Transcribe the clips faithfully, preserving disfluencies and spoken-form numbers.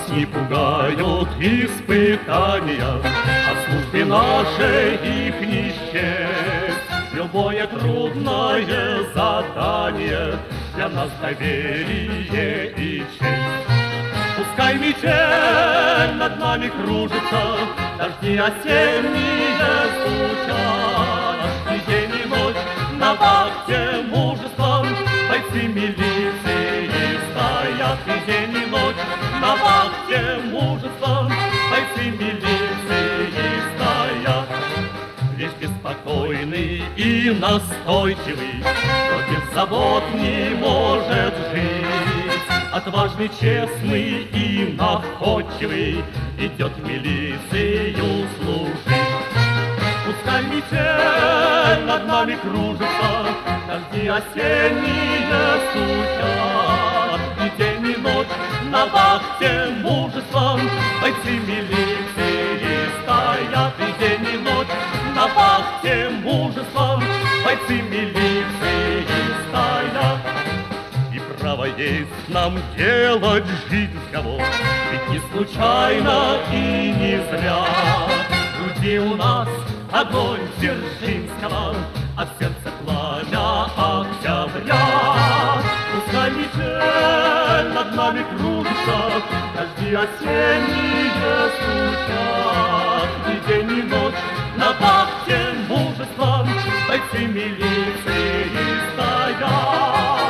не пугают испытания, а в службе нашей их не счесть. Любое трудное задание для нас доверие и честь. Пускай метель над нами кружится, дожди осенние стучат, и день и ночь на вахте мужеством бойцы милиции стоят. И день и ночь на вахте мужеством бойцы милиции стоят. Лишь беспокойный и настойчивый, кто без забот не может жить, отважный, честный и находчивый идет в милицию служить. Пускай метель над нами кружится, дожди осенние стучат, и день и ночь на вахте мужеством бойцы милиции стоят. И день и ночь на вахте мужеством бойцы милиции стоят. И право есть нам делать жизнь кого, ведь не случайно и не зря. В груди у нас огонь Дзержинского, а в сердце пламя октября. Пускай метель над нами кружится, дожди осенние стучат, и день и ночь на вахте мужеством бойцы милиции стоят.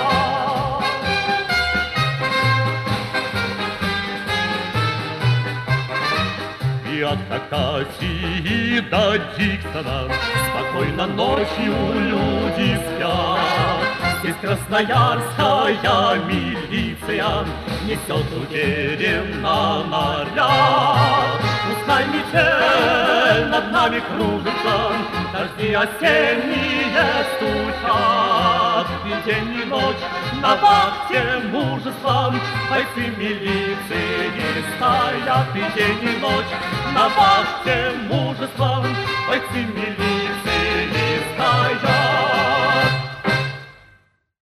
И от Хакасии до Диксона спокойно ночью люди спят. Здесь красноярская милиция несет уверенно наряд. Пускай метель над нами кружится, дожди осенние стучат, и день и ночь на вахте мужеством бойцы милиции стоят. И день и ночь на вахте мужеством